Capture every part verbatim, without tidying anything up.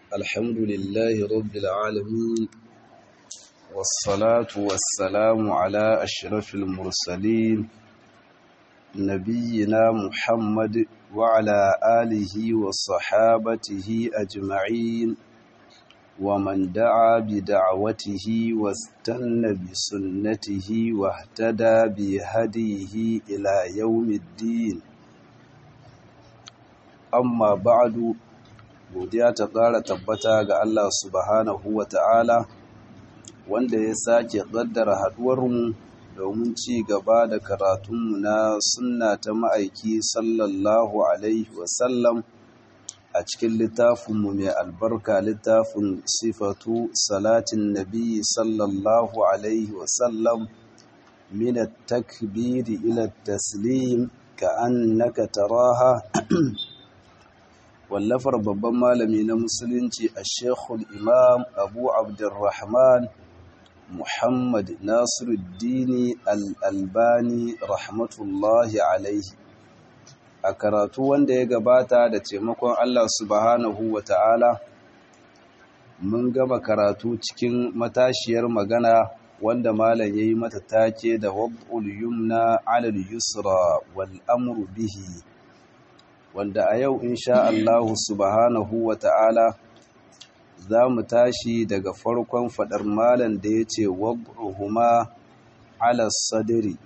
الحمد لله رب العالمين، والصلاة والسلام على أشرف المرسلين نبينا محمد وعلى آله وصحابته أجمعين، ومن دعا بدعوته واستنى بسنته واهتدى بهديه إلى يوم الدين. أما بعد، godiya ta ƙara tabbata ga Allah subhanahu wa ta'ala wanda ya sake ƙaddara haɗuwarmu domin ci gaba da karatunmu na sunna ta ma'aiki sallallahu alaihi wasallam a cikin littafinmu mai albarka, littafin sifatu salatin nabi sallallahu alaihi wasallam min at-takbiri ila at-taslim ka'annaka taraha wallafar babban malami na musulunci a shekul imam abu abdurrahman muhammad nasiruddini al'albani rahmatullahi alaihi. A karatu wanda ya gabata da taimakon Allah subhanahu wa ta'ala mun gama karatu cikin matashiyar magana wanda malam ya yi mata take da wad'ul yumna alal yusra wal amru bihi, wanda a yau insha Allah subhanahu wa ta'ala za mu tashi daga farkon faɗar malan da ya ce wad'uhuma ala sadri.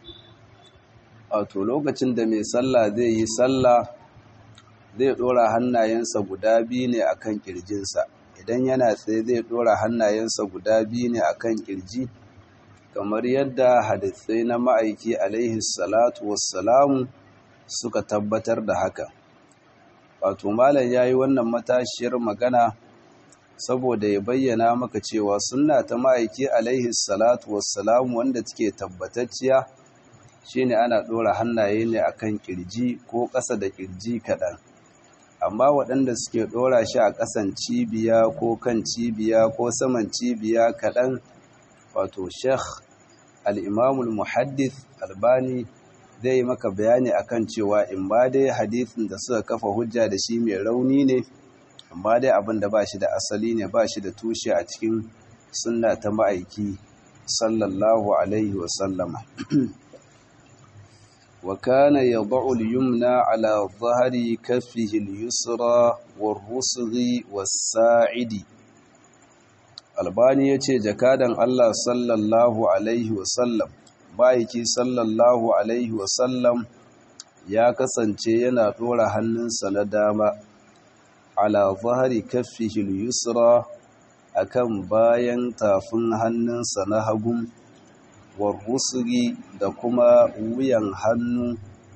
Wato lokacin da mai sallah zai yi sallah zai ɗora hannayensa guda biyu ne akan ƙirjinsa. Idan yana tsaye zai ɗora hannayensa guda biyu ne akan ƙirji, kamar yadda hadisai na ma'aiki alaihi salatu wassalamu suka tabbatar da haka. Wato malam yayi wannan matashiyar magana saboda ya bayyana maka cewa sunna ta ma'aiki alaihi salatu wassalam wanda take tabbatacciya shine ana dora hannaye ne akan kirji ko ƙasa da kirji kaɗan, amma waɗanda suke dora shi a ƙasan cibiya ko kan cibiya ko saman cibiya kaɗan, wato Sheikh al-Imamul Muhaddith Albani zai yi maka bayani akan cewa in ba dai hadisin da suka kafa hujja da shi mai rauni ne, in ba dai abin da ba shi da asali ne, ba shi da tushe a cikin sunna ta ma'aiki sallallahu alaihi wasallama. wa kana yad'u al-yumna ala dhahri kaffihi al-yusra war-rusghi was-sa'idi. Albani yace jakadan Allah sallallahu alaihi wasallam ma'aiki sallallahu alaihi wasallam ya kasance yana ɗora hannunsa na dama ala zahari kaffihi al-yusra akan bayan tafin hannunsa na hagun, warrusri da kuma wuyan hannu,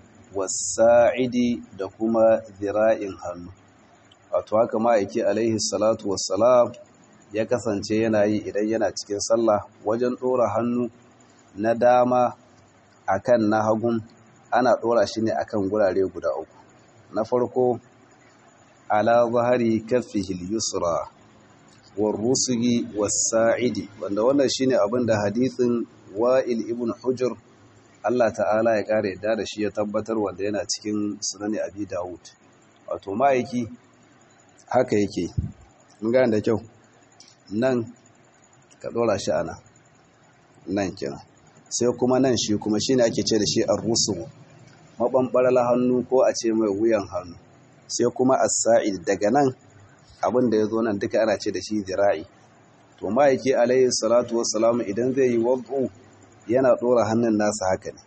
wasa'idi da kuma zira'in hannu. Wato haka ma'aiki alaihi salatu wassalam ya kasance yana yi idan yana cikin sallah. Wajen ɗora hannu na dama akan na hagun ana ɗora shi ne akan gurare guda uku. Na farko ala zahari kaffihi al-yusra war-rusghi was-sa'idi, wanda wannan shine abin da hadisin Wa'il ibn Hujr Allah ta'ala ya kare yadda da shi ya tabbatar, wanda yana cikin Sunan Abi Dawud. Wato ma'aiki haka yake, mun ga da kyau, nan ka ɗora shi ana nan kenan, sai kuma nan shi kuma shi ne ake ce da shi ar-rusu, maɓanɓarar hannu ko a ce mai wuyan hannu, sai kuma as-sa'id daga nan abin da ya zo nan duka ana ce da shi zira'i. To ma'aiki alayhi salatu wassalam idan zai yi wad'u yana ɗora hannun nasa haka ne,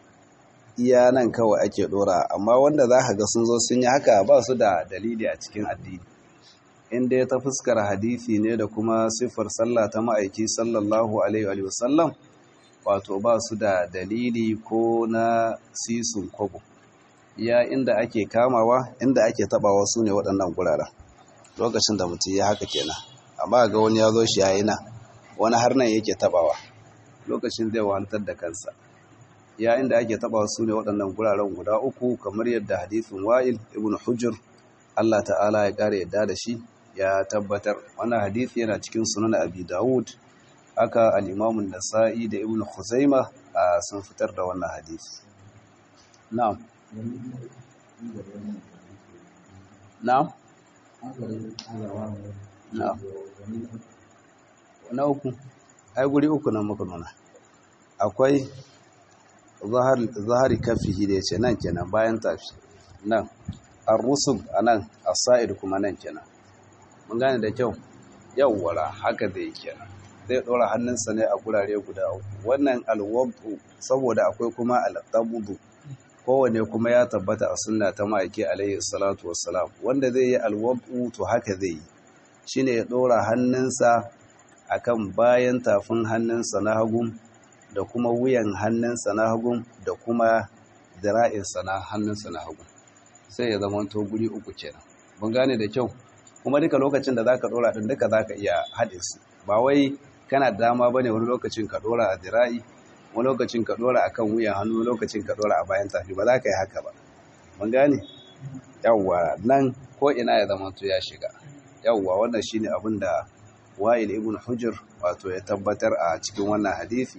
iya nan kawai ake ɗora, amma wanda za ka ga sun zo sun yi haka ba su da dalili a cikin addini. Inda ya ta fuskar hadisi ne da kuma siffar sallah ta ma'aiki sallallahu alaihi wasallam, wato ba su da dalili ko na sisun kwabo. Ya inda ake kamawa, inda ake tabawa su ne waɗannan guraren. Lokacin da mutum ya haka kenan, amma ga wani ya zo shi yayi nan, wani har nan yake tabawa, lokacin zai wahantar da kansa. Ya inda ake tabawa su ne waɗannan guraren guda uku, kamar yadda hadisin Wa'il ibn Hujr Allah ta'ala ya ƙara yadda da shi ya tabbatar. Wannan hadisi yana cikin Sunan Abi Dawud, haka al-Imam nasai da Ibn Khuzaimah sun fitar da wannan hadisi. Na'am. Na'am. na uku ai guri uku nan muka nuna akwai zahari kafihi da yace nan kenan bayan tafi nan ar-rusul anan as-sa'id kuma nan kenan mun gane da kyau yawwara haka zai kenan zai dora hannunsa ne a gurare guda uku wannan al-wadu saboda akwai kuma al-qabdu kowane kuma ya tabbata a sunna ta ma'aiki alaihi salatu wassalam wanda zai yi al-wadu to haka zai yi shine ya dora hannunsa akan bayan tafin hannunsa na hagu da kuma wuyan hannunsa na hagu da kuma dira'insa na hannunsa na hagu sai ya zama to guri uku kenan mun gane da kyau kuma duka lokacin da zaka dora din duka zaka iya haɗe su ba wai kana dama bane wani lokacin ka dora a dira'i wani lokacin ka dora akan wuyan hannu wani lokacin ka dora a bayan tafi ba za ka yi haka ba mun gane yawwa nan ko ina ya zama to ya shiga yawwa wannan shine abin da Wa'il ibn Hujr wato ya tabbatar a cikin wannan hadisi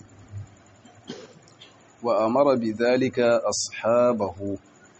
wa amara bidhalika ashabahu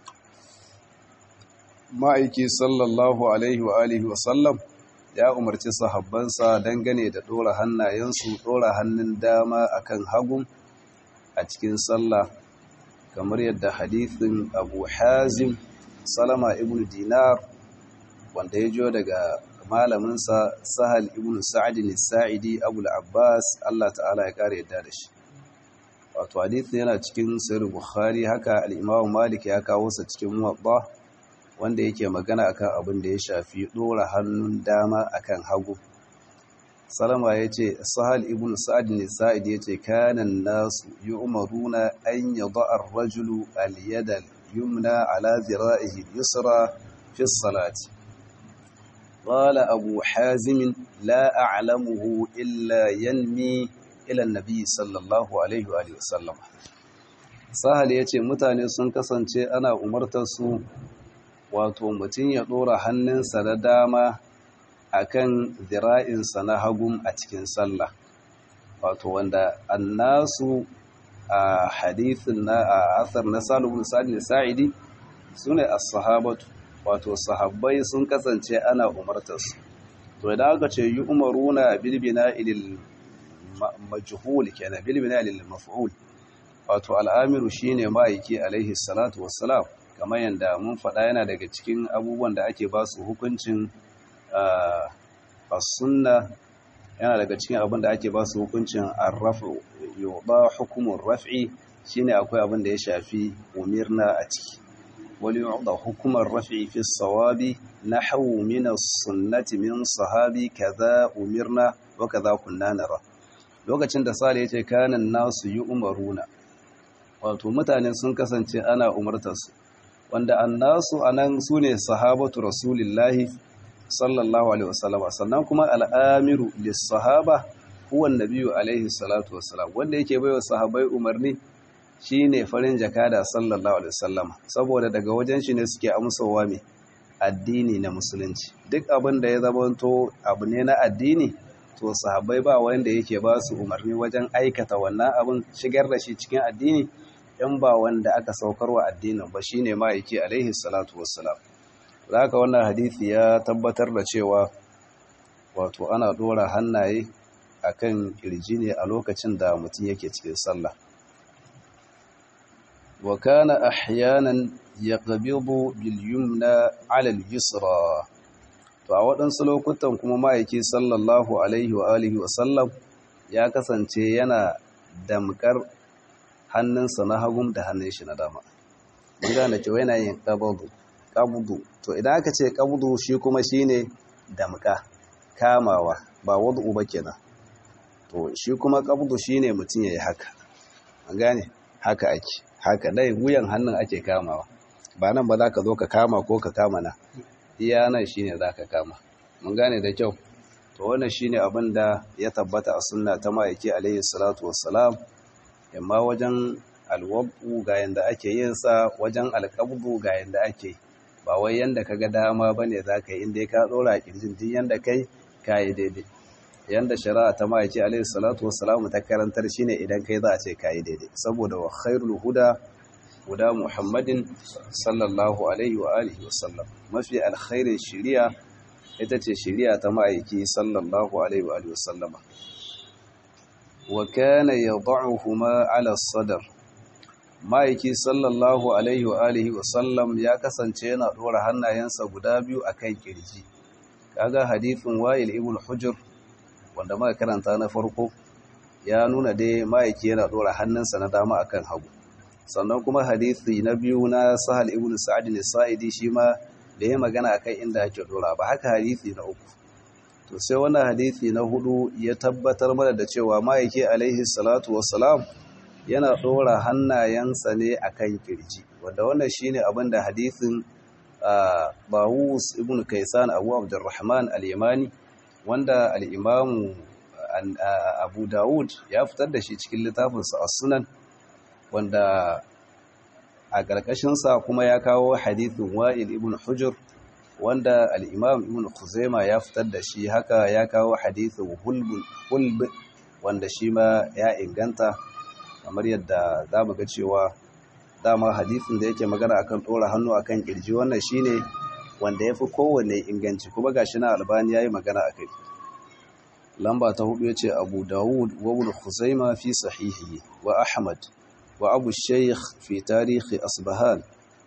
ma'aiki sallallahu alaihi wa alihi wa sallam ya umarci sahabbansa dangane da dora hannayensu dora hannun dama akan hagu a cikin sallah kamar yadda hadisin Abu Hazim Salama ibn Dinar wanda ya jo daga malaminsa Sahal ibn Sa'd al-Sa'idi Abu al-Abbas Allah ta'ala ya kare yadda da shi wato hadisin yana cikin Sahih Bukhari haka al-Imam Malik ya kawo sa cikin Muwatta wanda yake magana akan abin da ya shafi dora hannun dama akan hagu Salama yace Sahal ibn Sa'd al-Sa'idi yace kana nasu yu'maruna an yada'a ar-rajulu al-yada al-yumna ala dhira'ihi al-yusra fi as-salati قال أبو حازم لا أعلمه إلا ينمي إلى النبي صلى الله عليه وآله وسلم sahal ya ce mutane sun kasance ana umartar su wato mutum ya ɗora hannunsa na dama akan zira'insa na hagun a cikin sallah wato wanda annasu a hadithin na a asar na salubun sa'idi su ne as-sahabatu wato sahabbai sun kasance ana umartarsu to idan aka ce yi umaruna bilbina ilil majhul kenan bilbina ilil maf'ul wato al'amiru shine ma'aiki alaihi salatu wassalam kamar yanda mun faɗa yana daga cikin abubuwan da ake ba su hukuncin as-sunna yana daga cikin abin da ake ba su hukuncin ar-raf'u yuba hukumun raf'i shine akwai abin da ya shafi umirna a ciki وليعطى حكم الرفع في الصواب نحو من السنة من صحابي كذا أمرنا وكذا كنا نرى lokacin da sale yace kanan nasu yi umaruna wato mutane sun kasance ana umartarsu wanda annasu anan sune sahabatu rasulillahi sallallahu alaihi wasallam sannan kuma al'amiru lis-sahaba huwa an-nabiyyu alaihi salatu wassalam wanda yake baiwa sahabbai umarni shi ne farin jakada sallallahu alaihi wasallam saboda daga wajen shi ne suke amsowa mai addini na musulunci duk abin da ya zamanto abu ne na addini to sahabbai ba wanda yake ba su umarni wajen aikata wannan abin shigar da shi cikin addini in ba wanda aka saukarwa addinin ba shine ma yake alaihi salatu wassalam haka wannan hadisi ya tabbatar da cewa wato ana dora hannaye akan kirji ne a lokacin da mutum yake cikin sallah وكان أحيانا يقبض باليمنى على اليسرى to a waɗansu lokutan kuma ma'aiki sallallahu alaihi wa alihi wa sallam ya kasance yana damkar hannunsa na hagun da hannun shi na dama gida da cewa yana yin qabdu qabdu to idan aka ce qabdu shi kuma shine damka kamawa ba wadu ba kenan to shi kuma qabdu shine mutun yayi haka an gane haka ake haka dai wuyan hannun ake kamawa ba nan ba za ka zo ka kama ko ka kama na iya nan shi ne za ka kama mun gane da kyau to wannan shi ne abin da ya tabbata a sunna ta ma'aiki alaihi salatu wassalam yamma wajen alwabu ga yanda ake yin sa wajen alƙabdu ga yanda ake ba wai yanda ka ga dama ba ne za ka yi inda ka ɗora ƙirjin duk yanda kai ka yi daidai yanda shari'a ta ma'aiki alaihi salatu wassalamu ta karantar shine idan kai za a ce kai daidai saboda wa khairul huda huda muhammadin sallallahu alaihi wa alihi wasallam mafi alkhairin shari'a ita ce shari'a ta ma'aiki sallallahu alaihi wa sallama wa kana yad'uhuma ala sadr ma'aiki sallallahu alaihi wa alihi wa sallam ya kasance yana dora hannayensa guda biyu akan kirji kaga hadithin wa'il ibn hujr wanda muka karanta na farko ya nuna dai ma'aiki yana dora hannunsa na dama akan hagu sannan kuma hadithi na biyu na sahal ibn sa'id al-sa'idi shi ma da ya magana akan inda ake dora ba haka hadithi na uku to sai wannan hadithi na hudu ya tabbatar mana da cewa ma'aiki alaihi salatu wassalam yana dora hannayensa ne akan kirji wanda wannan shine abin da hadithin Bawus ibn Kaysan Abu Abdurrahman al-Yamani wanda al-Imam Abu Dawud ya fitar da shi cikin littafinsa As-Sunan wanda a ƙarƙashinsa kuma ya kawo hadithin Wa'il ibn Hujr wanda al-Imam Ibn Khuzaimah ya fitar da shi haka ya kawo hadithin Hulb wanda shi ma ya inganta kamar yadda za mu ga cewa dama hadisin da yake magana akan ɗora hannu akan kirji wannan shine wanda yafi kowanne inganci kuma gashi na Albani yayi magana akai lamba ta hudu yace Abu Dawud wa Ibn Khuzaimah fi sahihi wa Ahmad wa Abu Shaykh fi tarikh Asbahan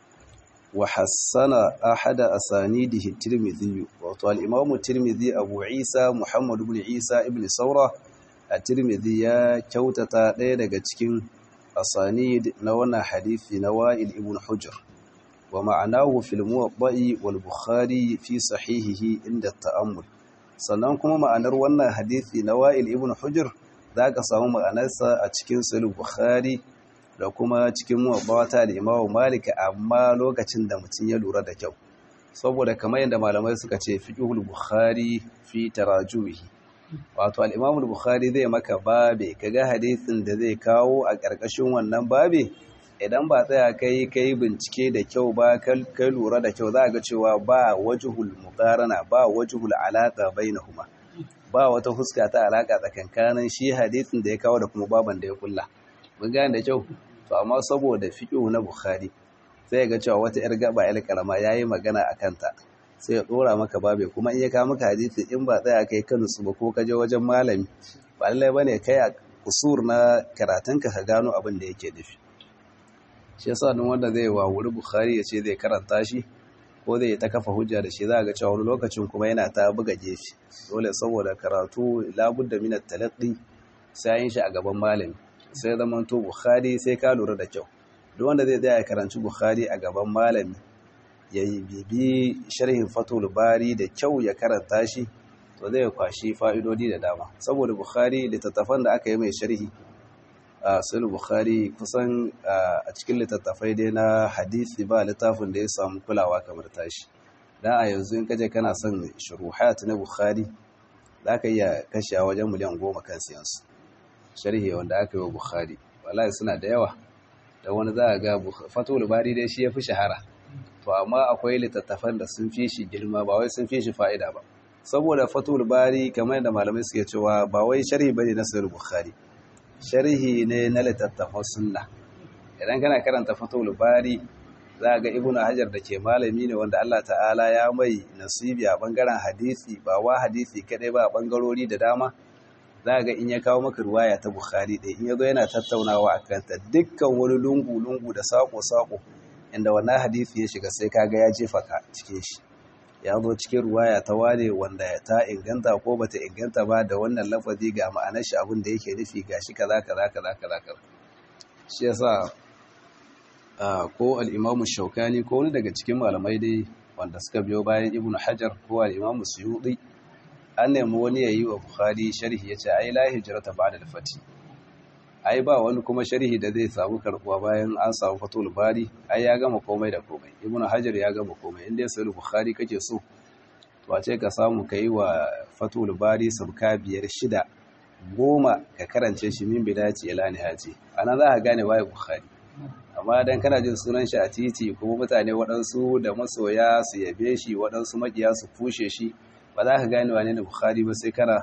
wa hassana ahada asanidihi Tirmidhi wa al-Imam Tirmidhi Abu Isa Muhammad ibn Isa ibn Sawra at-Tirmidhi ya kyautata ɗaya daga cikin asanid na wannan hadisi na Wa'il ibn Hujr wa ma'anahu fil Muwatta'i wal Bukhari fi sahihihi inda ta'ammul sannan kuma ma'anar wannan hadisi na Wa'il ibn Hujr zaka samu ma'anarsa a cikin Sahih Bukhari da kuma cikin Muwatta da Imam Malik amma lokacin da mutum ya lura da kyau saboda kamar yadda malamai suka ce fiqhul Bukhari fi tarajumihi wato al-Imam al-Bukhari zai maka babe kaga hadisin da zai kawo a ƙarƙashin wannan babe idan ba tsaya kai kai bincike da kyau ba kai lura da kyau za ga cewa ba wajhul muqarana ba wajhul alaqa bainahuma ba wata huska ta alaka tsakankanin shi hadisin da ya kawo da kuma baban da ya kulla mun gane da kyau to amma saboda fiqhu na Bukhari sai ga cewa wata yar gaba yar karama yayi magana akan ta sai ya dora maka babe kuma in ya kawo maka hadisi in ba tsaya kai kan su ba ko ka je wajen malami ba lallai bane kai a kusur na karatunka ka gano abin da yake nufi shi yasa duk wanda zai wawuri Bukhari ya ce zai karanta shi ko zai ta kafa hujja da shi za ga cewa wani lokacin kuma yana ta buga gefe dole saboda karatu labudda min at-talaqqi sai yin shi a gaban malami sai zaman to Bukhari sai ka lura da kyau duk wanda zai tsaya karanci Bukhari a gaban malami ya yi bibi sharhin Fathul Bari da kyau ya karanta shi to zai kwashi fa'idodi da dama saboda Bukhari littattafan da aka yi mai sharhi a Sahih Bukhari kusan a cikin littattafai dai na hadisi ba littafin da ya samu kulawa kamar tashi dan a yanzu in kaje kana son shuruhat na Bukhari zaka iya kashe wajen miliyan goma kan siyansu sharhi wanda aka yi wa Bukhari wallahi suna da yawa da wani za ga Fathul Bari dai shi yafi shahara to amma akwai littattafan da sun fi shi girma ba wai sun fi shi fa'ida ba saboda Fathul Bari kamar da malamai suke cewa ba wai sharhi bane na Sahih Bukhari sharhi ne na littattafan sunna idan kana karanta Fathul Bari za ga Ibn Hajar da ke malami ne wanda Allah ta'ala ya mai nasibi a bangaren hadisi ba wa hadisi kadai ba a bangarori da dama za ga in ya kawo maka ruwaya ta Bukhari dai in yazo yana tattaunawa akan ta dukkan wani lungu lungu da sako sako inda wannan hadisi ya shiga sai kaga ya jefa ka cikin shi ya zo cikin ruwaya ta wane wanda ta inganta ko bata inganta ba da wannan lafazi ga ma'anar shi abin da yake nufi gashi kaza kaza kaza kaza kaza shi yasa ko al-Imam Shawkani ko wani daga cikin malamai dai wanda suka biyo bayan Ibn Hajar ko al-Imam Suyuti an nemi wani yayi wa Bukhari sharhi yace ai la hijrata ba'da al-fath ai ba wani kuma sharhi da zai samu karbuwa bayan an samu Fathul Bari ai ya gama komai da komai Ibn Hajar ya gama komai inda ya Sahih Bukhari kake so to a ce ka samu kai wa Fathul Bari sabka biyar shida goma ka karance shi min bidayati ila nihayati ana za ka gane waye Bukhari amma dan kana jin sunan shi a titi kuma mutane waɗansu da masoya su yabe shi waɗansu makiya su fushe shi ba za ka gane wane ne Bukhari ba sai kana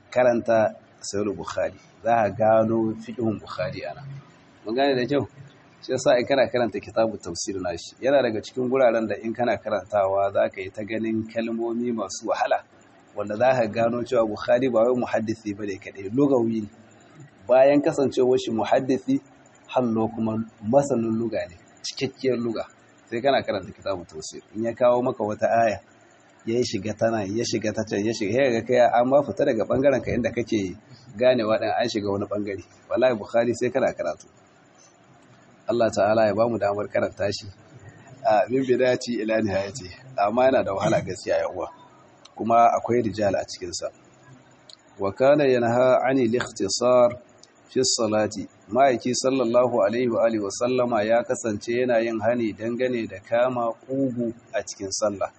karanta Sahih Bukhari za a gano fiqhun Bukhari ana mun gane da kyau shi yasa in kana karanta kitabut tafsir nashi yana daga cikin guraren da in kana karantawa zaka yi ta ganin kalmomi masu wahala wanda zaka gano cewa Bukhari ba wai muhaddisi bane kadai lugawi ne bayan kasancewar shi muhaddisi hallo kuma masanin luga ne cikakkiyar luga sai kana karanta kitabut tafsir in ya kawo maka wata aya ya shiga tana ya shiga ta can ya shiga ya ga kai an ma fita daga bangaren ka inda kake ganewa dan an shiga wani bangare wallahi Bukhari sai kana karatu Allah ta'ala ya bamu damar karanta shi a min bidayati ila nihayati amma yana da wahala gaskiya ya uwa kuma akwai rijal a cikin sa wa kana yanha ani al-ikhtisar fi salati ma'aiki sallallahu alaihi wa alihi wa sallama ya kasance yana yin hani dangane da kama kugu a cikin sallah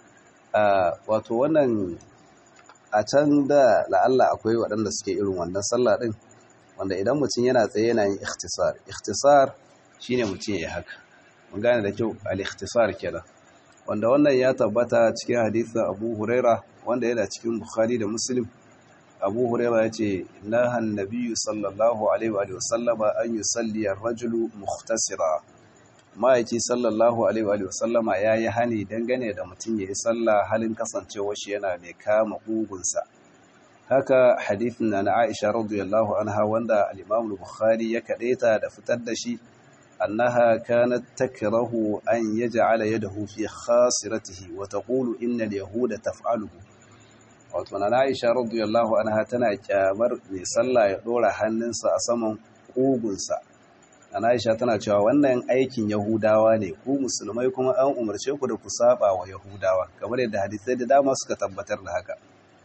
wato wannan a can da la'alla akwai waɗanda suke irin wannan sallah din wanda idan mutum yana tsaye yana yin ikhtisar ikhtisar shine mutum ya haka mun gane da kyau al-ikhtisar kenan wanda wannan ya tabbata cikin hadisin Abu Huraira wanda yana cikin Bukhari da Muslim Abu Huraira yace nahan nabiyyu sallallahu alaihi wa sallama an yusalli ar-rajulu mukhtasira ma'aiki sallallahu alaihi wa sallama yayi hani dangane da mutum yayi sallah halin kasancewar shi yana mai kama kugunsa haka hadithin na Aisha radiyallahu anha wanda al-Imam al-Bukhari ya kadaita da fitar da shi أنها كانت تكره أن يجعل يده في خاصرته وتقول إن اليهود تفعله وطبعا عائشة رضي الله عنها تنا كامر لصلى يدور hannunsa a saman ƙugunsa ana Aisha tana cewa wannan aikin Yahudawa ne ku musulmai kuma an umarce ku da ku saba wa Yahudawa kamar yadda hadisai da dama suka tabbatar da haka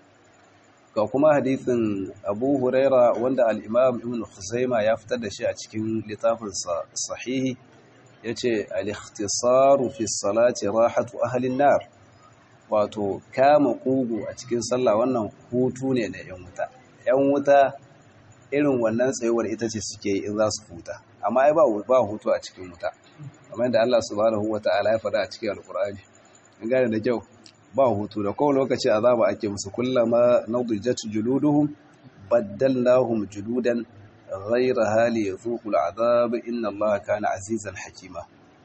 ga kuma hadisin Abu Huraira wanda al-Imam Ibn Khuzaimah ya fitar da shi a cikin littafinsa sahihi yace al-ikhtisaru fi salati rahatu ahli an-nar wato kama kugu a cikin sallah wannan hutu ne na yan wuta yan wuta irin wannan tsayuwar ita ce suke yi in za su huta amma ai ba ba hutu a cikin wuta kamar yadda Allah subhanahu wataala ya faɗa a cikin Al-Qur'ani in gane da kyau ba hutu da kowane lokaci azaba ake musu kullama nadijat juluduhum baddalnahum juludan ghayra hali yazuqul azab inna allaha kana azizan hakima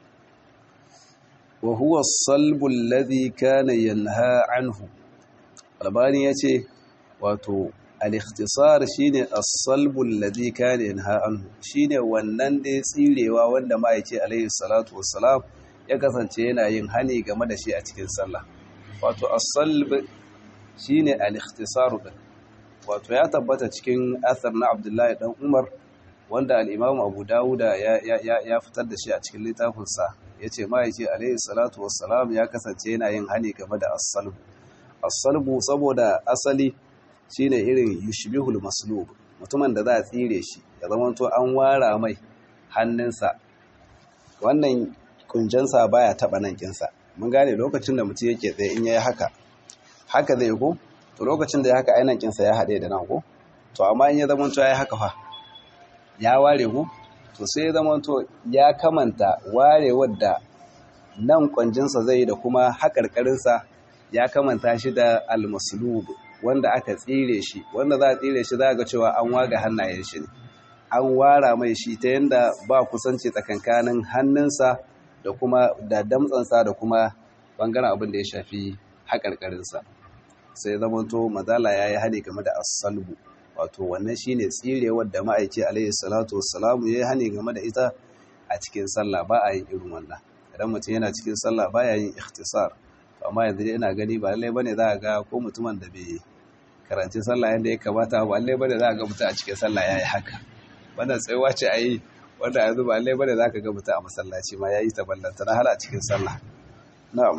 wa huwa as-salbu alladhi kana yanha anhu albani yace wato al-ikhtisar shine as-salbu alladhi kana yanha anhu shine wannan da tsirewa wanda ma yace alayhi salatu wassalam ya kasance yana yin hani game da shi a cikin sallah wato as-salb shine al-ikhtisar din wato ya tabbata cikin athar na Abdullahi dan Umar wanda al-Imam Abu Dawud ya ya ya fitar da shi a cikin littafin sa yace ma yace alayhi salatu wassalam ya kasance yana yin hani game da as-salb as-salb saboda asali shine irin yushbihul maslub mutumin da za a tsire shi ya zama to an wara mai hannunsa wannan kunjansa baya taba nan kinsa mun gane lokacin da mutum yake tsaye in yayi haka haka zai ko to lokacin da ya haka ainihin kinsa ya haɗe da nan ko to amma in ya zama to yayi haka fa ya ware ko to sai ya zama to ya kamanta warewar da nan kwanjinsa zai da kuma haƙarƙarinsa ya kamanta shi da al-maslub wanda aka tsire shi wanda za a tsire shi za ga cewa an waga hannayen shi ne an wara mai shi ta yanda ba kusanci tsakankanin hannunsa da kuma da damtsansa da kuma bangaren abin da ya shafi haƙarƙarinsa sai zamanto mazala ya yi hane game da as-salbu wato wannan shine tsirewar da ma'aiki alaihi salatu wassalamu ya yi hane game da ita a cikin sallah ba a yin irin wannan idan mutum yana cikin sallah ba ya yin ikhtisar amma yanzu dai ina gani ba lallai bane za a ga ko mutumin da bai karanci sallah yadda ya kamata ba lallai bane za a ga mutum a cikin sallah ya yi haka wannan tsayuwa ce a yi wanda yanzu ba lallai bane za ka ga mutum a masallaci ma ya yi ta ballanta na hala a cikin sallah na'am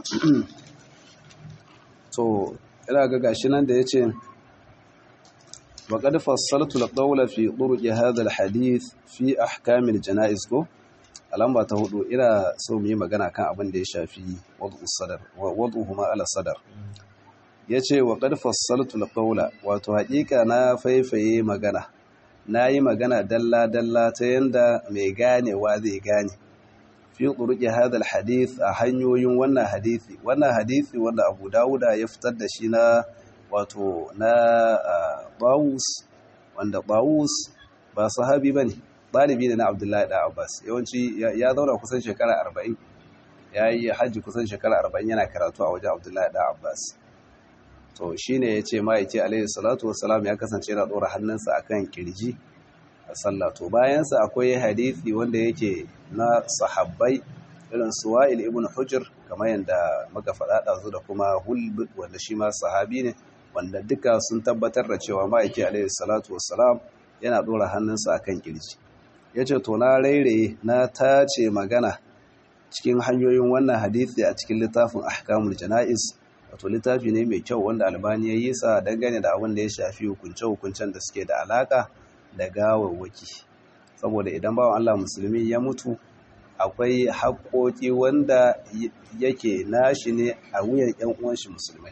to ina ga gashi nan da yace wa qad fassaltu al-qawla fi turuq hadha al-hadith fi ahkam al-janaiz ko alamba ta hudu ina so mu yi magana kan abin da ya shafi wad'u sadar wa wad'uhuma ala sadar yace wa qad fassaltu al-qawla wato hakika na faifaye magana nayi magana dalla dalla ta yanda mai ganewa zai gane fi turuqi hadha alhadith a hanyoyin wannan hadisi wannan hadisi wanda Abu Dawuda ya fitar da shi na wato na Bawus wanda Bawus ba sahabi bane ɗalibi ne na Abdullahi da Abbas yawanci ya zauna kusan shekara arba'in ya yi hajji kusan shekara arba'in yana karatu a wajen Abdullahi da Abbas to shi ne ya ce ma'aiki alaihi salatu wasalam ya kasance yana ɗora hannunsa a kan kirji a sallah to bayansa akwai hadithi wanda yake na sahabbai irin Suwa'il ibn Hujr kamar yadda muka faɗa ɗazu da kuma Hulbud wanda shi ma sahabi ne wanda duka sun tabbatar da cewa ma'aiki alaihi salatu wassalam yana ɗora hannunsa a kan ƙirji ya ce to na rairaye na tace magana cikin hanyoyin wannan hadithi a cikin littafin ahkamul jana'iz wato littafi ne mai kyau wanda Albani ya yi sa dangane da abin da ya shafi hukunce-hukuncen da suke da alaka da gawawwaki saboda idan bawan Allah musulmi ya mutu akwai haƙoƙi wanda yake nashi ne a wuyan ƴan uwan shi musulmai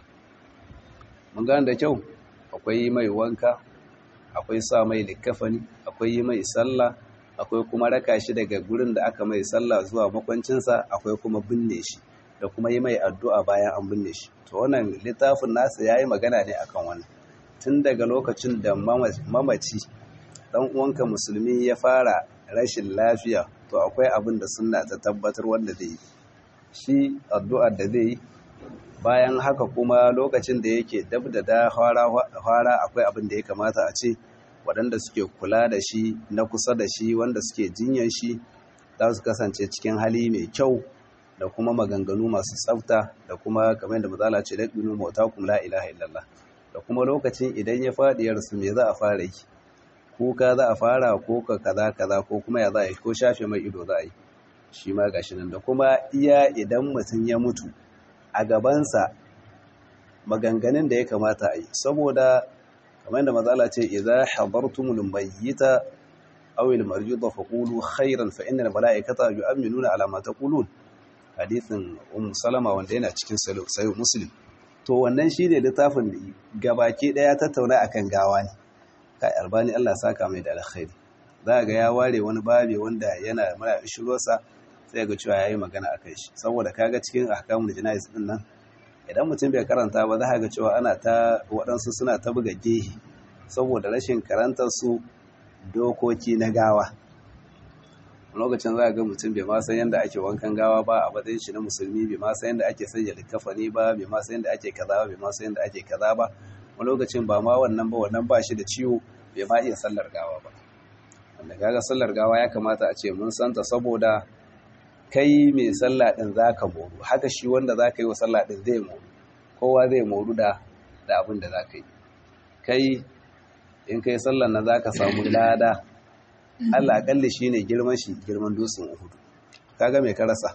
mun gane da kyau akwai mai wanka akwai sa mai likafani akwai mai sallah akwai kuma raka shi daga gurin da aka mai sallah zuwa makwancinsa akwai kuma binne shi da kuma yi mai addu'a bayan an binne shi to wannan littafin nasa yayi magana ne akan wannan tun daga lokacin da mamaci dan uwanka musulmi ya fara rashin lafiya to akwai abin da sunna ta tabbatar wanda zai yi shi addu'ar da zai yi bayan haka kuma lokacin da yake dab da da fara akwai abin da ya kamata a ce waɗanda suke kula da shi na kusa da shi wanda suke jinyar shi za su kasance cikin hali mai kyau da kuma maganganu masu tsafta da kuma kamar da mazala ce laɗinu mautakum la ilaha illallah da kuma lokacin idan ya faɗi yarsu me za a fara yi kuka za a fara ko ka kaza kaza ko kuma ya za a yi ko shafe mai ido za a yi shi ma gashi nan da kuma iya idan mutum ya mutu a gabansa maganganun da ya kamata a yi saboda kamar yadda mazala ce idza hadartumul mayyita aw al marjuda faqulu khairan fa innal malaikata yu'minuna ala ma taqulun hadithin um salama wanda yana cikin sahih muslim to wannan shine littafin gabaki daya tattauna akan gawa ne kai Albani Allah saka mai da alkhairi za ga ya ware wani babi wanda yana mara shirosa sai ga cewa yayi magana akai shi saboda kaga cikin ahkamul jana'iz din nan idan mutum bai karanta ba za ka ga cewa ana ta waɗansu suna ta buga gehi saboda rashin karantar su dokoki na gawa lokacin za ga mutum bai ma san yadda ake wankan gawa ba a matsayin shi na musulmi bai ma san yadda ake sanya likafani ba bai ma san yadda ake kaza ba bai ma san yadda ake kaza ba wani lokacin ba ma wannan ba wannan ba shi da ciwo bai ma iya sallar gawa ba wanda kaga sallar gawa ya kamata a ce mun santa saboda kai mai sallah din zaka moru haka shi wanda zaka yi wa sallah din zai moru kowa zai moru da da abin da zaka yi kai in kai sallar nan zaka samu lada Allah akalli shine girman shi girman dutsen Uhud kaga me ka rasa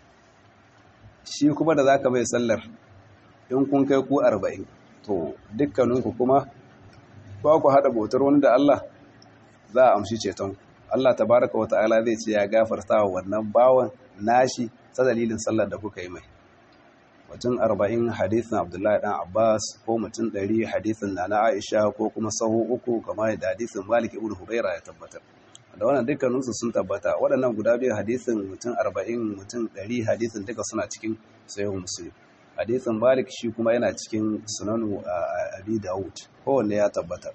shi kuma da zaka bai sallar in kun kai ku arba'in to dukkaninku kuma ba ku hada bautar wani da Allah za a amshi ceton Allah tabaraka wa ta'ala zai ce ya gafarta wa wannan bawan nashi ta dalilin sallar da kuka yi mai mutum arba'in hadisin Abdullahi dan Abbas ko mutum ɗari hadisin Nana Aisha ko kuma sahu uku kamar da hadisin Malik ibn Hubayra ya tabbatar da wannan dukkaninsu sun tabbata waɗannan guda biyu hadisin mutum arba'in mutum ɗari hadisin duka suna cikin sahih Muslim hadisin Malik shi kuma yana cikin sunanu Abi Dawud kowanne ya tabbata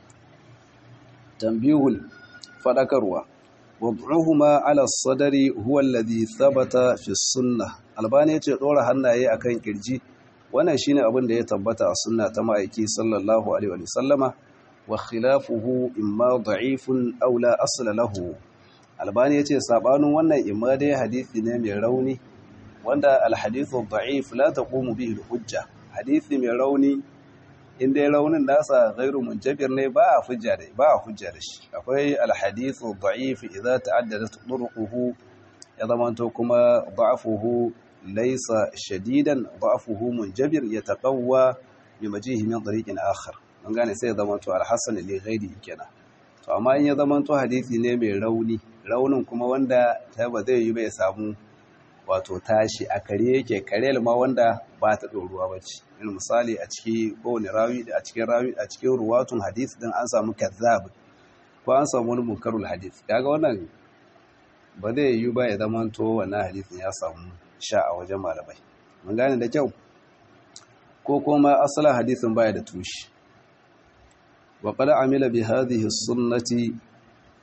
tambihul fadakarwa wad'uhuma ala sadari huwa alladhi thabata fi sunnah albani yace dora hannaye akan kirji wannan shine abin da ya tabbata a sunna ta ma'aiki sallallahu alaihi wa sallama wa khilafuhu imma da'ifun aw la asla lahu albani yace sabanin wannan imma dai hadisi ne mai rauni wanda alhadithu da'if la taqumu bihi alhujja hadisi mai rauni inda ya raunin nasa ghairu munjabir ne ba a hujja da ba a hujja da shi akwai alhadithu da'if idza ta'addadat turuquhu ya zamanto kuma da'afuhu laysa shadidan da'afuhu munjabir yataqawwa bi majihi min tariqin akhar mun gane sai ya zamanto alhasan li ghairi kenan to amma in ya zamanto hadisi ne mai rauni raunin kuma wanda ta ba zai yi bai samu wato tashi a kare yake kare ma wanda ba ta ɗoruwa ba ce in misali a ciki kowane rawi a cikin rawi a cikin ruwatun hadith din an samu kazzab ko an samu wani munkarul hadith kaga wannan ba zai yi ba ya zama to wannan hadithin ya samu sha a wajen malamai mun gane da kyau ko kuma asalin hadithin baya da tushi wa qad amila bi hadhihi sunnati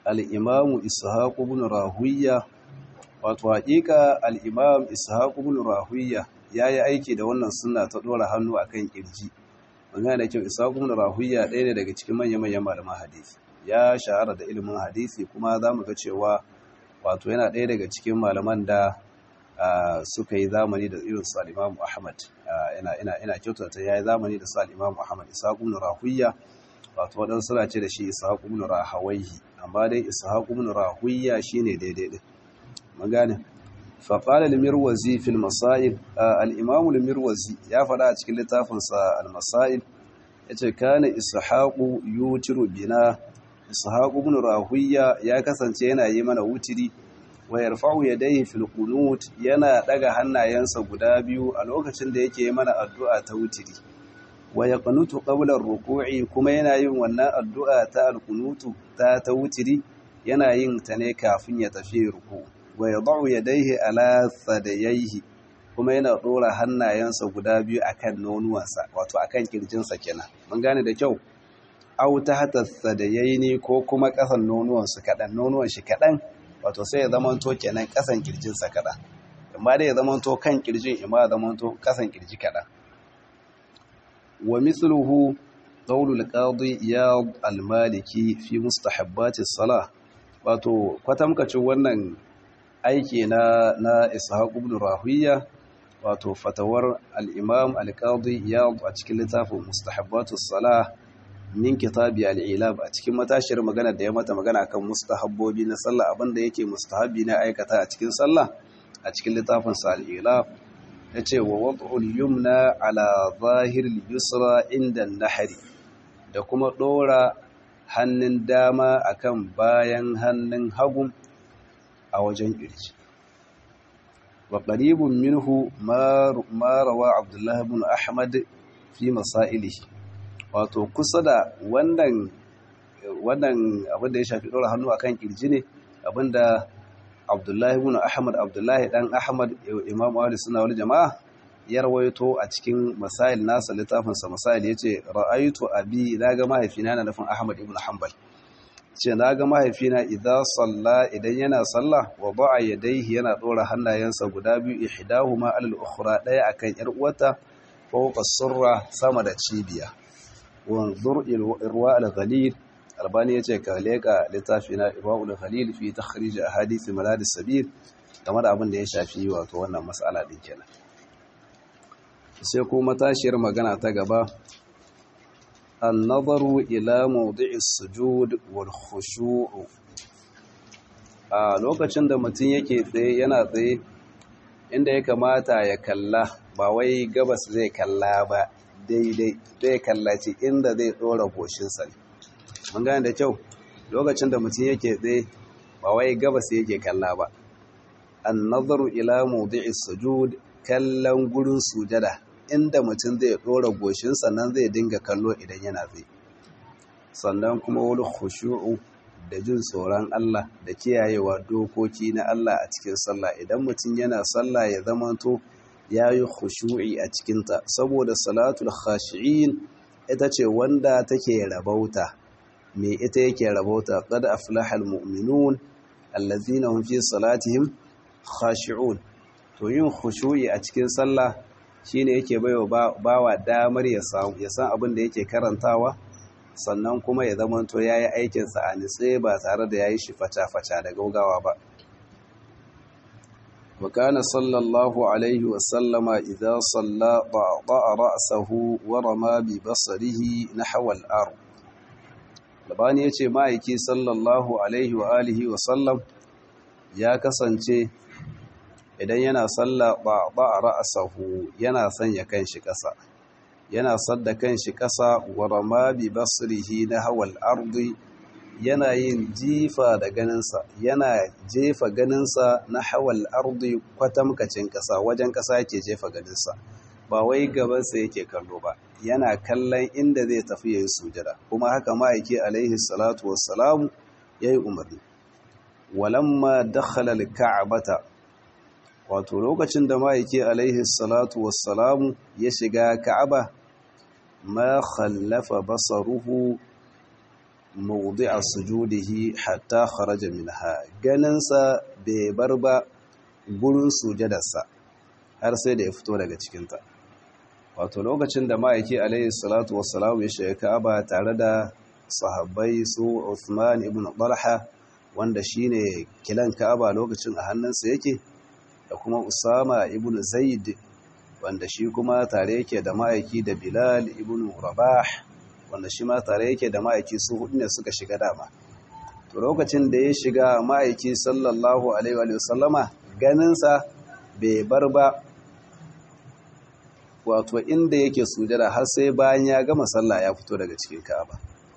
al-imam ishaq ibn rahuyya wato haƙiƙa al-imam ishaq ibn rahuyya yayi aiki da wannan sunna ta dora hannu akan kirji. Wannan da kyau, ishaq ibn rahuyya ɗaya ne daga cikin manyan manyan malaman hadisi, ya shahara da ilimin hadisi, kuma zamu ga cewa wato yana ɗaya daga cikin malaman da suka yi zamani da irin su al-imam ahmad. ina ina ina kyautata yayi zamani da su al-imam ahmad. ishaq ibn rahuyya wato wadansu suna ce da shi ishaq ibn rahawayhi, amma dai ishaq ibn rahuyya shine daidai din. mun gane. fa qala al-mirwazi fi al-masail, al-imam al-mirwazi ya fada a cikin littafin sa al-masail, yace kana ishaq yutiru bina, ishaq ibn rahuyya ya kasance yana yi mana wutiri, wa yarfa'u yadayhi fil qunut, yana daga hannayensa guda biyu a lokacin da yake mana addu'a ta wutiri, wa yaqnutu qabla ar-ruku'i, kuma yana yin wannan addu'a ta al-qunutu ta ta wutiri yana yin ta ne kafin ya tafi ruku', wa yad'u yadayhi ala thadayhi, kuma yana dora hannayensa guda biyu akan nonuwansa, wato akan kirjinsa kenan. mun gane da kyau. Aw tahta thadayaini, ko kuma kasan nonuwansu kadan, nonuwan shi kadan, wato sai ya zamanto kenan kasan kirjinsa kadan, amma dai ya zamanto kan kirjin, amma ya zamanto kasan kirji kadan. wa mithluhu qawlul qadi iyad al-maliki fi mustahabbati as-salah, wato kwatamkacin wannan aiki na na ishaq ibn rahuyya, wato fatawar al-imam al-qadi iyad a cikin littafin mustahabbatu as-salah min kitabi al-ilab, a cikin matashiyar magana da ya mata magana kan mustahabbobi na sallah, abinda yake mustahabi na aikata a cikin sallah, a cikin littafin sa al-ilab yace wa wad'ul yumna ala zahir al-yusra inda an-nahri, da kuma dora hannun dama akan bayan hannun hagu a wajen kirji. wa qaribun minhu ma rawa abdullah ibn ahmad fi masailihi, wato kusa da wannan wannan abinda ya shafi dora hannu akan kirji ne abinda Abdullahi ibn Ahmad Abdullahi dan Ahmad Imam Ahlus Sunna wal Jamaa ya rawaito a cikin masail nasa, littafin sa masail, yace ra'aytu abi, naga mahaifina na nufin Ahmad ibn Hanbal, ce naga mahaifina idza salla, idan yana salla, wa ba'a yadayhi, yana dora hannayensa guda biyu, ihdahuma alal ukhra, daya akan yar uwata, fawqa surra, sama da cibiya. wanzur irwa al-ghalil, albani yace ka leka littafi na irwa al-ghalil fi takhrij ahadith malad as-sabil, game da abin da ya shafi wato wannan mas'ala din kenan. sai kuma tashiyar magana ta gaba, an-nazaru ila mawdi'i as-sujud wal khushu', a lokacin da mutum yake tsaye, yana tsaye inda ya kamata ya kalla, ba wai gabas zai kalla ba, daidai zai kallaci inda zai dora goshinsa ne. mun gane da kyau, lokacin da mutum yake tsaye ba wai gabas yake kalla ba. an-nazaru ila mawdi'is sujud, kallon gurin sujada, inda mutum zai dora goshinsa nan zai dinga kallo idan yana tsaye. sannan kuma wani khushu'u, da jin tsoron Allah da kiyayewa dokoki na Allah a cikin sallah. idan mutum yana sallah ya zamanto ya yi khushu'i a cikinta, saboda salatul khashi'in ita ce wanda take rabauta. me ita yake rabauta? qad aflaha almu'minun allazina hum fi salatihim khashi'un. to yin khushu'i a cikin sallah shine yake baiwa bawa damar ya samu ya san abin da yake karantawa, sannan kuma ya zamanto yayi aikin sa a nitse ba tare da yayi shi fata-fata da gaugawa ba. وكان صلى الله عليه وسلم إذا صلى ضع رأسه ورمى ببصره نحو الأرض. labani yace ma'aiki sallallahu alaihi wa alihi wa sallam ya kasance idan yana salla ba ra'sahu, yana sanya kanshi kasa, yana sadda kanshi kasa, wa rama bi basrihi nahwa al-ardi, yana yin jifa da ganinsa, yana jefa ganinsa na hawal ardi, kwatamkacin ƙasa, wajen ƙasa yake jefa ganinsa, ba wai gabansa yake kallo ba, yana kallon inda zai tafi yayi sujada. kuma haka ma'aiki alaihi salatu wassalamu yayi umarni. walamma dakhala al-ka'bata, wato lokacin da ma'aiki alaihi salatu wassalamu ya shiga ka'aba, ma khallafa basaruhu mawdi'a sujudihi hatta kharaja minha ganinsa bai bar ba gurin sujadarsa har sai da ya fito daga cikinta. Wato lokacin da ma'aiki alaihi salatu wassalam ya shiga Ka'aba tare da sahabbai su Uthman ibn Talha wanda shine kilan Ka'aba lokacin a hannunsa yake, da kuma Usama ibn Zaid wanda shi kuma tare yake da ma'aiki, da Bilal ibn Rabah wanda shi ma tare yake da ma'aiki, su hudu ne suka shiga dama. To lokacin da ya shiga ma'aiki sallallahu alaihi wa sallama ganinsa bai bar ba wato inda yake sujada har sai bayan ya gama sallah ya fito daga cikin Ka'aba.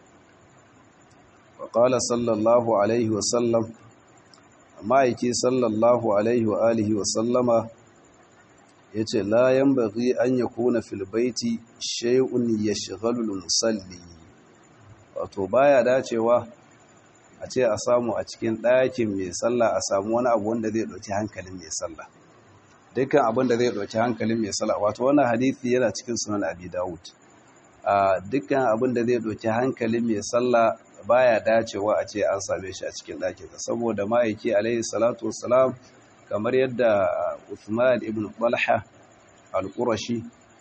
Wa qala sallallahu alaihi wa sallam, ma'aiki sallallahu alaihi wa alihi wa sallama yace la yanbaghi an yakuna fil baiti shay'un yashghalu al-musalli. Wato baya dacewa a ce a samu a cikin ɗakin mai sallah a samu wani abu wanda zai ɗauki hankalin mai sallah. Dukkan abin da zai ɗauki hankalin mai sallah, wato wannan hadisi yana cikin sunan Abi Dawud. A dukkan abin da zai ɗauki hankalin mai sallah baya dacewa a ce an same shi a cikin ɗakinsa, saboda ma'aiki alaihi salatu wassalam kamar yadda Uthman ibn Talha al-Qurashi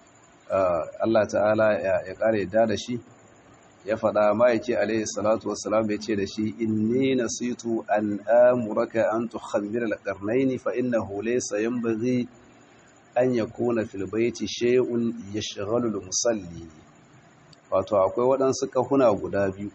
Allah ta'ala ya ƙara yadda da shi ya faɗa, ma'aiki alaihi salatu wassalam ya ce da shi inni nasitu an amuraka an tukhammira al-qarnayn fa innahu laysa yanbaghi an yakuna fil bayti shay'un yashghalu al-musalli. Wato akwai waɗansu kahuna guda biyu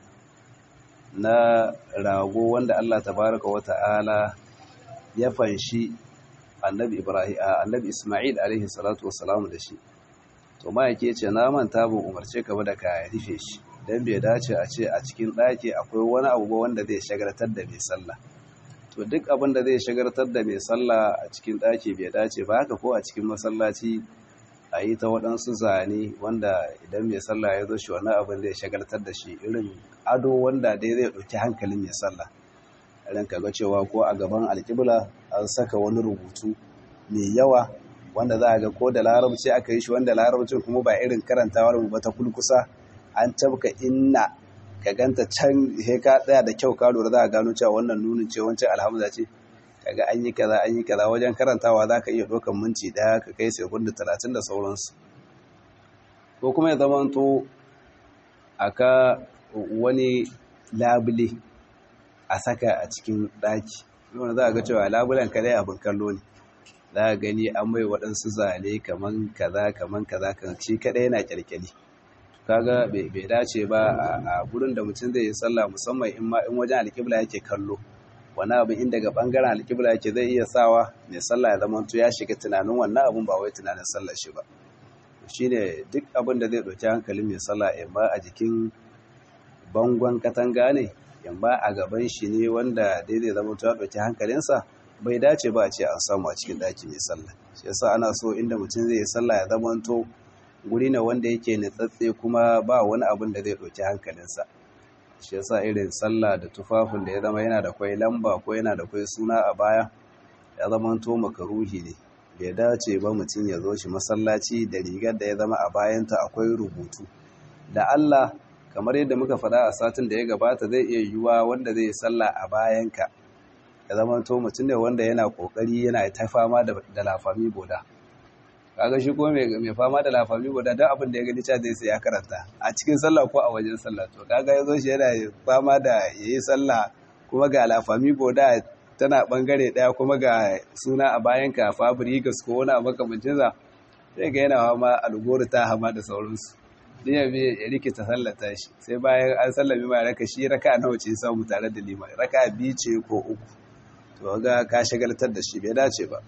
na rago wanda Allah tabaraka wa ta'ala ya fanshi annabi Ibrahim annabi Isma'il alaihi salatu wassalam da shi. To ma'aiki ya ce na manta ban umarce ka ba da ka rufe shi, dan bai dace a ce a cikin ɗaki akwai wani abu wanda zai shagartar da mai sallah. To duk abin da zai shagartar da mai sallah a cikin ɗaki bai dace ba, haka ko a cikin masallaci a yi ta waɗansu zane wanda idan mai sallah ya zo shi wani abin zai shagartar da shi, irin ado wanda dai zai ɗauki hankalin mai sallah. Irin kaga cewa ko a gaban alƙibla an saka wani rubutu mai yawa wanda za a ga ko da larabci aka yi shi, wanda larabcin kuma ba irin karantawar mu ba ta kulkusa, an tabka inna ka ganta can he ka tsaya da kyau ka lura za a gano cewa wannan nunin ce wancan alhamza ce, kaga an yi kaza an yi kaza. Wajen karantawa za ka iya ɗaukan minti ɗaya ka kai sekunda talatin da sauransu. Ko kuma ya zama to aka wani labule a saka a cikin ɗaki, wanda za a ga cewa labulen kadai abin kallo ne, za a gani an mai waɗansu zane kaman kaza kaman kaza kan shi kadai yana kyalkyali. Kaga bai dace ba a gurin da mutum zai yi sallah, musamman in ma in wajen alƙibla yake kallo, wani abin in daga bangaren alƙibla yake zai iya sawa mai sallah ya zama to ya shiga tunanin wannan abin ba wai tunanin sallar shi ba. Shine duk abin da zai ɗauki hankalin mai sallah, in ba a jikin bangon katanga ne, in ba a gaban shi ne wanda dai zai zama to ya ɗauki hankalinsa, bai dace ba a ce an samu a cikin ɗaki mai sallah. Shi yasa ana so inda mutum zai yi sallah ya zama to guri ne wanda yake nitsatse kuma ba wani abin da zai ɗauki hankalinsa. Shi yasa irin sallah da tufafin da ya zama yana da kwai lamba ko yana da kwai suna a baya ya zama to makaruhi ne. Bai dace ba mutum ya zo shi masallaci da rigar da ya zama a bayanta akwai rubutu. Da Allah, kamar yadda muka faɗa a satin da ya gabata, zai iya yiwuwa wanda zai sallah a bayanka ya zama to mutum ne wanda yana kokari yana ta fama da lafami boda. Kaga shi ko mai fama da lafami boda don abin da ya gani cewa zai sai ya karanta a cikin sallah ko a wajen sallah. To kaga yazo shi yana fama da yayi sallah kuma ga lafami boda tana bangare daya kuma ga suna a bayan ka Fabrigas ko wani abu makamancin sa, sai ga yana fama algori ta hama da sauransu. Din ya bi ya rikita sallata shi, sai bayan an sallami ma raka shi raka nawa ce samu tare da liman, raka biyu ce ko uku. To ga ka shagaltar da shi, bai dace ba.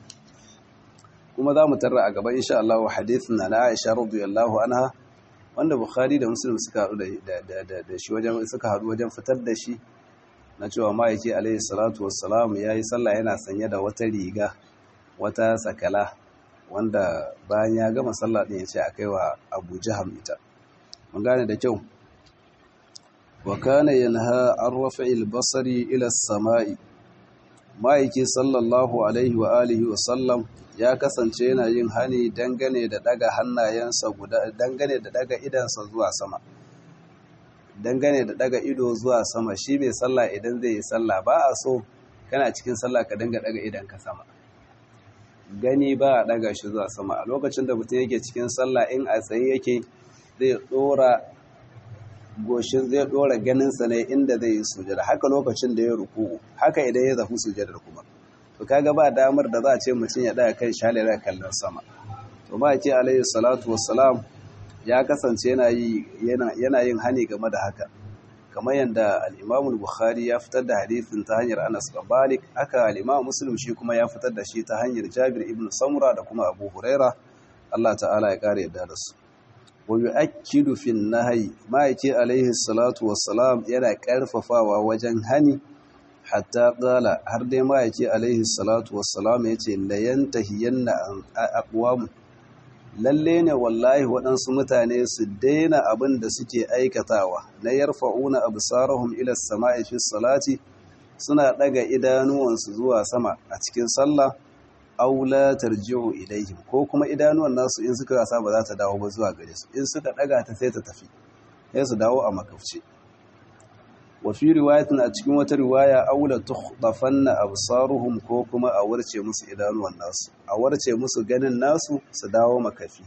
Kuma za mu tarra a gaba insha Allah hadithin na Aisha radiyallahu anha wanda Bukhari da Muslim suka haɗu da da shi wajen suka haɗu wajen fitar da shi, na cewa ma'aiki alaihi salatu wassalam yayi sallah yana sanye da wata riga, wata sakala, wanda bayan ya gama sallah din ya ce akai wa Abu Jaham ita. Mun gane da kyau. Wa kana yanha an rafa'il basari ila as-sama'i, ma'aiki sallallahu alaihi wa alihi wa sallam ya kasance yana yin hani dangane da daga hannayensa guda, dangane da daga idansa zuwa sama. dangane da daga ido zuwa sama. Shi bai sallah idan zai yi sallah ba a so kana cikin sallah ka dinga daga idan ka sama, gani ba a daga shi zuwa sama. A lokacin da mutum yake cikin sallah in a tsaye yake zai dora goshin zai dora ganinsa ne inda zai yi sujada, haka lokacin da ya ruku, haka idan ya zafi sujadar kuma. To kaga ba damar da za a ce mutum ya daga kai shalera kallon sama. To ma yake alayhi salatu wassalam ya kasance yana yi yana yin hani game da haka, kamar yadda al-Imam al-Bukhari ya fitar da hadisin ta hanyar Anas bin Malik, haka al-Imam Muslim shi kuma ya fitar da shi ta hanyar Jabir ibn Samura da kuma Abu Huraira, Allah ta'ala ya kare yadda da su. Wa yu'akkidu fi an-nahyi, ma yake alayhi salatu wassalam yana karfafawa wajen hani, hatta qala, har dai ma yake alayhi salatu wassalam yace la yantahiyanna aqwam, lalle ne wallahi waɗansu mutane su daina abin da suke aikatawa na yarfa'una absarahum ila as-sama'i fi salati, suna daga idanuwansu zuwa sama a cikin sallah, aw la tarji'u ilayhim, ko kuma idanuwan nasu in suka rasa ba za ta dawo ba zuwa gare su, in suka daga ta sai ta tafi, sai su dawo a makafci. wa fi riwayatin, a cikin wata riwaya, aw la tukhdafanna absaruhum, ko kuma a warce musu idanuwan nasu, a warce musu ganin nasu su dawo makafi.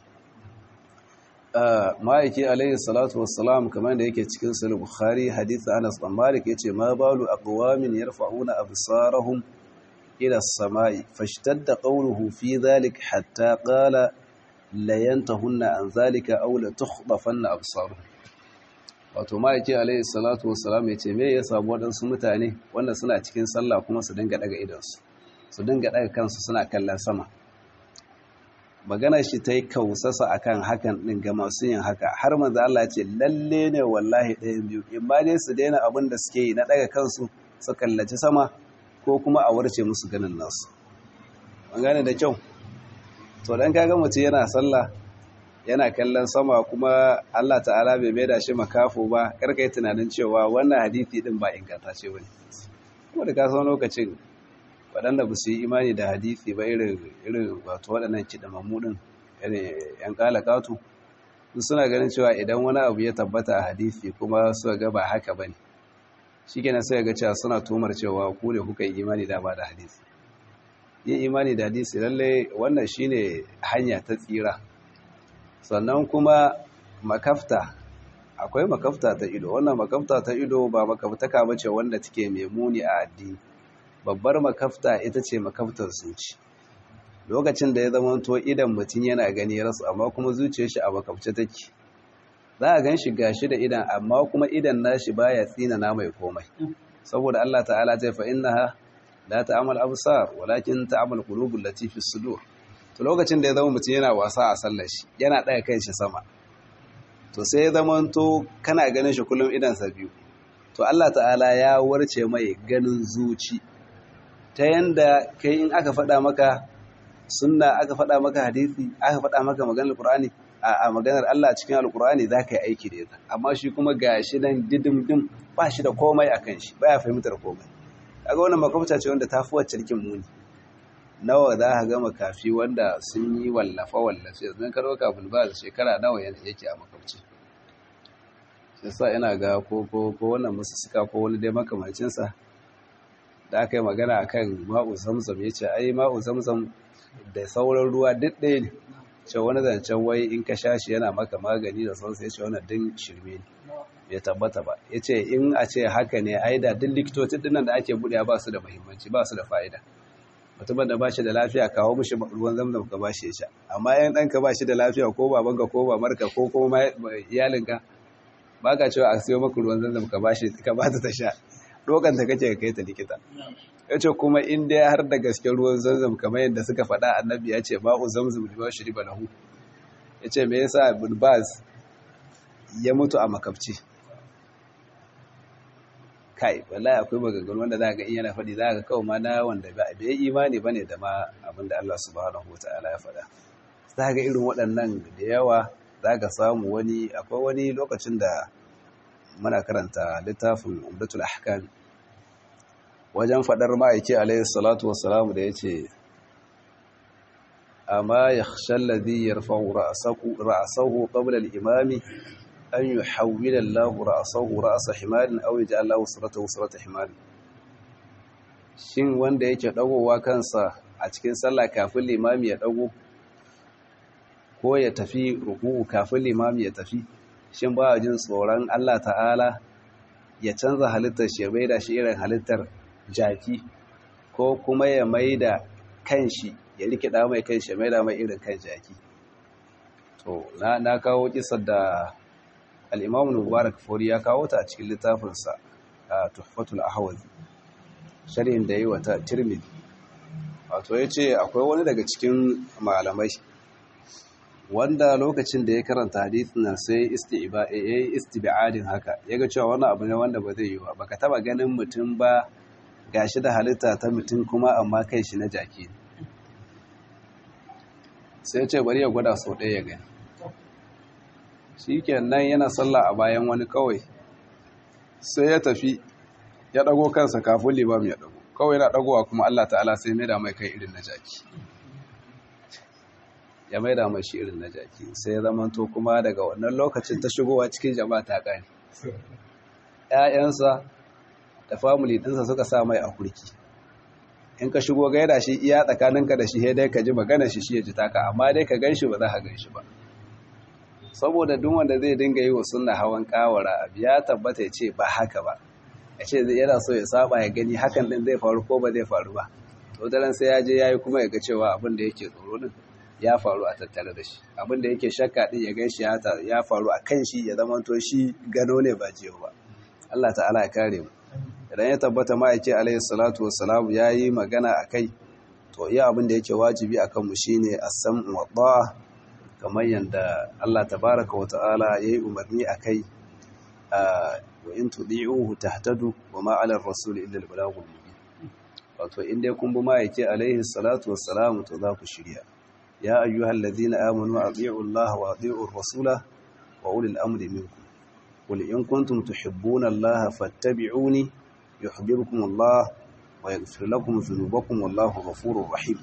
ma'aiki alayhi salatu wassalam kamar da yake cikin sahih Bukhari hadith Anas bin Malik yace ma balu aqwamin yarfa'una absarahum ila as-sama'i fashtadda qawluhu fi dhalik hatta qala la yantahunna an dhalika aw la tukhdafanna absaruhum. Wato ma'aiki alayhi salatu wassalam yace me ya samu wadansu mutane wanda suna cikin sallah kuma su dinga daga idansu, su dinga daga kansu suna kallon sama. Magana shi ta yi kausasa a kan hakan ɗin ga masu yin haka, har manzo Allah ce lalle ne wallahi ɗayan biyu, in ba dai su daina abin da suke yi na ɗaga kansu su kallaci sama, ko kuma a warce musu ganin nasu. An gane da kyau? To dan kaga mutum yana sallah yana kallon sama kuma Allah ta'ala bai maida shi makafo ba, karka yi tunanin cewa wannan hadisi ɗin ba ingantacce bane. Kuma da ka san lokacin waɗanda ba su yi imani da hadithi ba irin wato waɗannan kidamammu ɗin ‘yan ƙalaƙatu, suna ganin cewa idan wani abu ya tabbata a hadithi kuma suka ga ba haka ba ne, shi kenan sai ga cewa suna tumar cewa ku ne kuka yi imani da ba da hadithi. Yin imani da hadithi lallai wannan shi ne hanya ta tsira. Sannan kuma makafta, akwai makafta ta ido, wannan makafta ta ido ba makaftaka ba ce wanda take mai muni a addini. Babbar makafta ita ce makaftar zuci, lokacin da ya zama to idan mutum yana gani rasu amma kuma zuciyar shi a makafce take, za a gan shi gashi da idan amma kuma idan nashi baya tsina na mai komai, saboda Allah ta'ala ta fa innaha la ta'mal absar walakin ta'mal qulubul lati fi sudur. To lokacin da ya zama mutum yana wasa a sallar shi yana daga kan shi sama, to sai ya zama to kana ganin shi kullum idan sa biyu, to Allah ta'ala ya warce mai ganin zuci, ta yanda kai in aka faɗa maka sunna, aka faɗa maka hadisi, aka faɗa maka maganar Qur'ani, a maganar Allah cikin Al-Qur'ani za ka yi aiki da ita, amma shi kuma ga shi nan didimdim ba shi da komai a kan shi, ba ya fahimtar komai. Kaga wannan makwabta ce wanda ta fi wacce rikin muni. Nawa za ka ga makafi wanda sun yi wallafa-wallafe, zan karo kafin ba da shekara nawa yake a makwabci. Shi sa ina ga ko wannan musu suka ko wani dai makamancinsa, da aka yi magana a kan ma'u zamzam ya ce ai ma'u zamzam da sauran ruwa duk ɗaya ne, ce wani zancen wai in ka sha shi yana maka magani da sauransu, ya ce wani din shirme ne, ya tabbata ba. Ya ce in a ce haka ne ai da duk likitocin dinnan da ake buɗe ba su da muhimmanci, ba su da fa'ida. Mutumin da ba shi da lafiya kawo mishi ruwan zamzam ka ba shi ya sha, amma yan ɗanka ba shi da lafiya ko babanka ko bamarka ko kuma iyalinka, ba ka cewa a siyo maka ruwan zamzam ka ba shi ka ba ta sha, dokanta kake kai ta likita. Ya ce kuma in dai har da gaske ruwan zamzam kamar yadda suka faɗa, annabi ya ce ma'u zamzam lima shuriba lahu. Ya ce me yasa Ibn Baz ya mutu a makabci? Kai wallahi akwai maganganu wanda za ga in yana faɗi za ga kawai ma na wanda ba bai imani bane da ma abin da Allah subhanahu wataala ya faɗa. Za ga irin waɗannan da yawa, za ka samu wani, akwai wani lokacin da muna karanta littafin Umdatul Ahkam, wajen fadar ma'aiki alayhi salatu wassalamu da yace amma yakhsha alladhi yarfa'u ra'sahu ra'sahu qabla al-imami an yuhawwila Allahu ra'sahu ra'sa himarin aw yaj'al lahu suratahu surata himarin. Shin wanda yake dagowa kansa a cikin sallah kafin limami ya dago ko ya tafi ruku'u kafin limami ya tafi, shin ba jin tsoron Allah ta'ala ya canza halittar shi ya maida shi irin halittar jaki, ko kuma ya maida kanshi ya rikida mai kanshi ya maida mai irin kan jaki? To na na kawo kisar da al-Imam Mubarak Furi ya kawo ta a cikin littafinsa Tuhfatul Ahwazi, sharhin da yi wa ta Tirmidhi. Wato yace akwai wani daga cikin malamai wanda lokacin da ya karanta hadisin nan sai istiba yayi istibadin haka, yaga cewa wannan abu ne wanda ba zai yi ba. Baka taba ganin mutum ba gashi da halitta ta mutum kuma amma kai shi na jaki. Sai ya ce bari ya gwada sau ɗaya ya gani. Shikenan yana sallah a bayan wani kawai sai ya tafi ya dago kansa kafin limam ya dago. Kawai yana dagowa kuma Allah ta'ala sai mai da mai kai irin na jaki. Ya mai da mai shi irin na jaki. Sai ya zamanto kuma daga wannan lokacin ta shigowa cikin jama'a ta ƙare. ‘Ya'yansa da family ɗinsa suka sa mai a kurki. In ka shigo gaida shi iya tsakaninka da shi sai dai ka ji magana shi shi ya ji taka, amma dai ka ganshi ba za ka ganshi ba. Saboda duk wanda zai dinga yi wa sunna hawan kawara abu ya tabbata ya ce ba haka ba. Ya ce zai yana so ya saba ya gani hakan din zai faru ko ba zai faru ba. To daren sai ya je yayi kuma ya ga cewa abin da yake tsoro din ya faru a tattare da shi. Abin da yake shakka din ya ganshi ya faru a kan shi, ya zama to shi gano ne ba jiyo ba. Allah ta'ala ya kare mu. Idan ya tabbata ma'aiki alaihi salatu wassalam yayi magana akai, to iya abin da yake wajibi akan mu shine as-sam'u wa ta'a, kamar yanda Allah tabaaraka wa ta'ala yayi umarni akai, wa in tudi'uhu tahtadu wa ma 'ala ar-rasul illa al-balaghul mubin. Wato in dai kun bi ma'aiki alaihi salatu wassalam to za ku shirya. Ya ayyuhalladhina amanu ati'u Allah wa ati'u ar-rasula wa ulil amri minkum. Qul in kuntum tuhibbuna Allah fattabi'uni yuhibbukum Allah wa yaghfir lakum dhunubakum wallahu ghafurur rahim.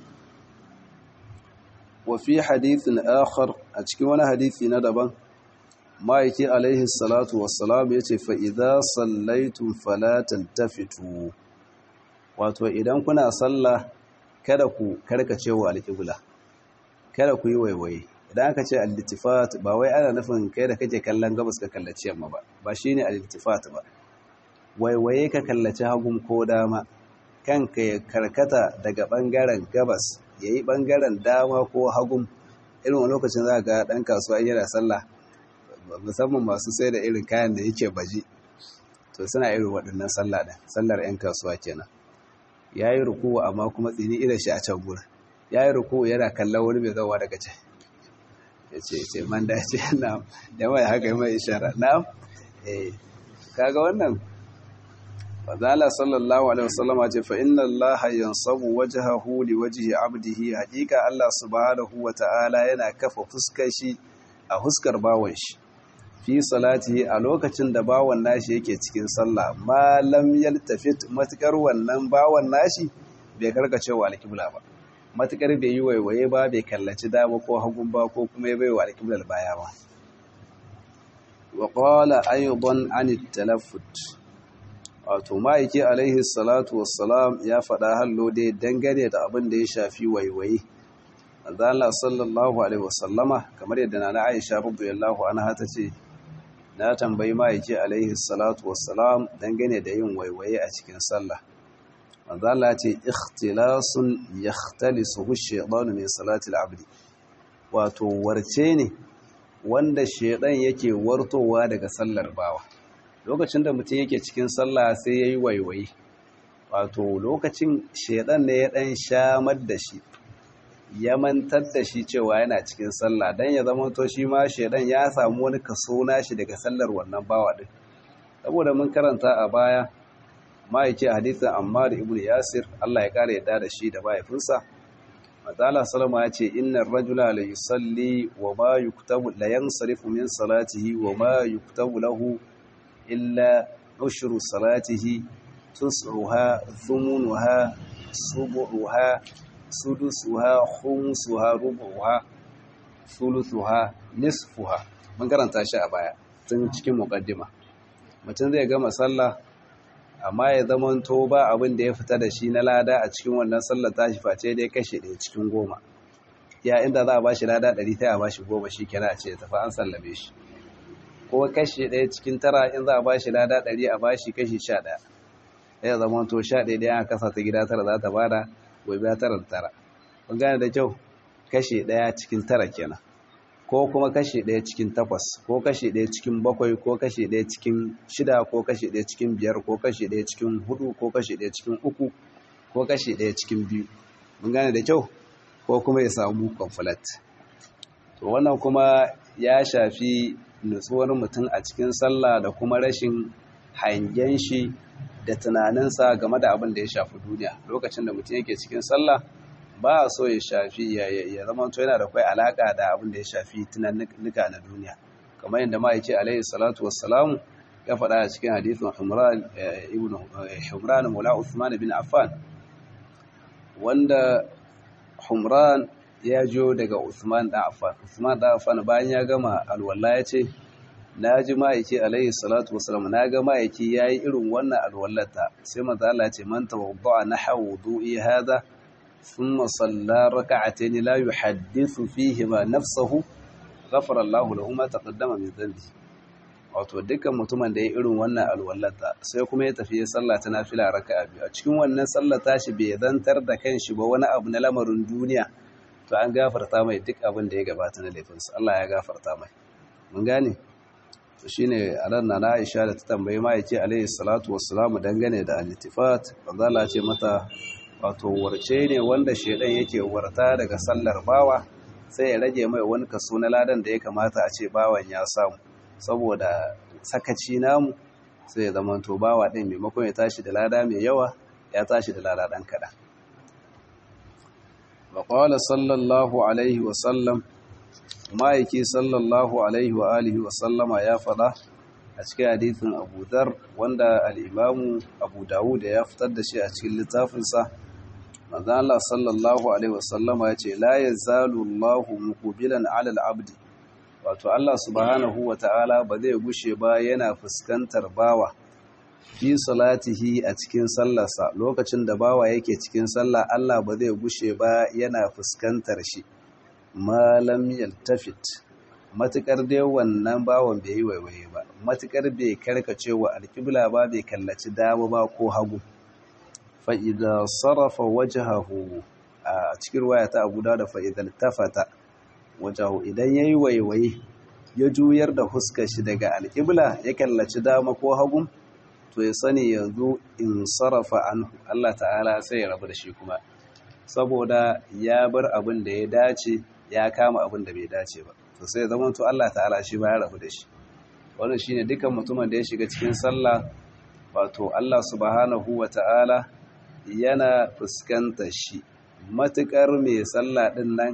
Wa fi hadithin akhar, a cikin wani hadisi na daban, ma'aiki alaihi salatu wassalam yace fa idza sallaitum fala taltafitu. Wato idan kuna sallah kada ku karkace wa alqibla, kada ku yi waiwaye. Idan aka ce al-iltifat ba wai ana nufin kai da kake kallon gabas ka kallaci yamma ba, ba shine al-iltifat ba. Waiwaye ka kallaci hagun ko dama, kanka ya karkata daga bangaren gabas yayi bangaren dama ko hagun. Irin lokacin za ga dan kasuwa yana sallah, musamman masu sai da irin kayan da yake baji, to suna irin waɗannan sallah din, sallar ƴan kasuwa kenan. Yayi ruku'u amma kuma tsini idan shi a can gurin. Yayi ruku'u yana kallon wani mai zawa daga can. Yace yace man da ce na'am, da mai haka mai ishara na'am. Eh kaga wannan fadala sallallahu alaihi wasallam ce fa inna allaha yansabu wajhahu li wajhi abdihi. Hakika Allah subhanahu wata'ala yana kafa fuskar shi a huskar bawon shi fi salatihi a lokacin da bawon nashi yake cikin sallah, ma lam yaltafit, matakar wannan bawon nashi bai karkace wa alqibla ba, matakar bai yi waiwaye ba, bai kallaci dama ko hagun ba, ko kuma ya bai wa alqibla baya ba. Wa qala aidan an at-talaffut. Wato ma'aiki alaihi salatu wassalam ya faɗa hallo dai dangane da abin da ya shafi waiwaye. Manzo Allah sallallahu alaihi wasallama, kamar yadda nana Aisha radhiyallahu anha ta ce, na tambayi ma'aiki alaihi salatu wassalam dangane da yin waiwaye a cikin sallah. Manzo Allah ya ce ikhtilasun yakhtalisuhu ash-shaytanu min salati al-'abdi. Wato warce ne wanda shaydan yake wartowa daga sallar bawa. Lokacin da mutum yake cikin sallah sai yayi waiwaye, wato lokacin shaydan ne ya dan shamar da shi, ya mantar da shi cewa yana cikin sallah, dan ya zama to shi ma shaydan ya samu wani kaso nashi daga sallar wannan bawa din. Saboda mun karanta a baya ma'aiki hadisin Ammar ibn Yasir, Allah ya kare yadda da shi da mahaifinsa, Matala Salama ya ce innar rajula la yusalli wa ma yuktabu la yansarifu min salatihi wa ma yuktabu lahu illa ushru salatihi tus'uha thumunuha subuha sudusuha khumsuha rubuha thuluthuha nisfuha. Mun karanta shi a baya. tun cikin muqaddima mutum zai gama sallah amma ya zama to ba abin da ya fita da shi na lada a cikin wannan sallar tashi face dai kashe ɗaya cikin goma ya inda za a bashi lada ɗari sai a bashi goma shi kenan a ce tafi an sallame shi ko kashe ɗaya cikin tara in za a bashi lada ɗari a bashi kashi sha ɗaya ya zama to sha ɗaya ɗaya a kasa ta gida tara za ta bada gobe tara da tara kun gane da kyau kashe ɗaya cikin tara kenan ko kuma kashe ɗaya cikin takwas ko kashe ɗaya cikin bakwai ko kashe ɗaya cikin shida ko kashe ɗaya cikin biyar ko kashe ɗaya cikin hudu ko kashe ɗaya cikin uku ko kashe ɗaya cikin biyu mun gane da kyau ko kuma ya samu kwamfulat to wannan kuma ya shafi nutsuwar mutum a cikin sallah da kuma rashin hangen shi da tunaninsa game da abin da ya shafi duniya lokacin da mutum yake cikin sallah ba a so ya shafi ya zama to yana da kwai alaka da abin da ya shafi tunaninka na duniya kamar yadda ma yake alaihi salatu wassalamu ya faɗa a cikin hadithin Humran ibn Humran Maula Uthman bin Affan wanda Humran ya jo daga Uthman da Affan Uthman da Affan bayan ya gama alwala ya ce na ji ma'aiki alaihi salatu wasallam na ga ma'aiki yayi irin wannan alwallata sai manzo Allah ya ce man tawadda nahwa wudu'i hada thumma salla rak'atayn la yuhaddithu fihima nafsuhu ghafara Allahu lahu ma taqaddama min dhanbi wato dukkan mutumin da ya irin wannan alwallata sai kuma ya tafi ya salla ta nafila raka'a biyu a cikin wannan sallata shi bai zantar da kanshi ba wani abu na lamarin duniya to an gafarta mai duk abin da ya gabata na laifinsa Allah ya gafarta mai mun gane to shine anan na Aisha da ta tambaye ma yake alaihi salatu wassalamu dangane da al-iltifat Allah ce mata wato warce ne wanda shedan yake warta daga sallar bawa sai ya rage mai wani kaso na ladan da ya kamata a ce bawan ya samu saboda sakaci namu sai ya zama to bawa din maimakon ya tashi da lada mai yawa ya tashi da lada dan kada wa qala sallallahu alaihi wa sallam ma'aiki sallallahu alaihi wa alihi wa sallama ya fada a cikin hadithin Abu Dharr wanda al-Imam Abu Dawud ya fitar da shi a cikin littafinsa manzo Allah sallallahu alaihi wa sallama yace la yazalu Allahu muqbilan 'ala al-'abdi wato Allah subhanahu wa ta'ala ba zai gushe ba yana fuskantar bawa fi salatihi a cikin sallarsa lokacin da bawa yake cikin sallah Allah ba zai gushe ba yana fuskantar shi malam yaltafit matukar dai wannan bawon bai yi waiwaye ba matukar bai karkace wa alƙibla ba bai kallaci dama ba ko hagu fa idza sarafa wajhahu a cikin waya ta Abu Dawud fa idza tafata wajhahu idan yayi waiwaye ya juyar da huskar shi daga alƙibla ya kallaci dama ko hagu to ya sani yanzu in sarafa anhu Allah ta'ala sai ya rabu da shi kuma saboda ya bar abin da ya dace ya kama abin da bai dace ba to sai zaman to Allah ta'ala shi ba ya rabu da shi wannan shine dukan mutumin da ya shiga cikin sallah wato Allah subhanahu wata'ala yana fuskantar shi matukar mai sallah din nan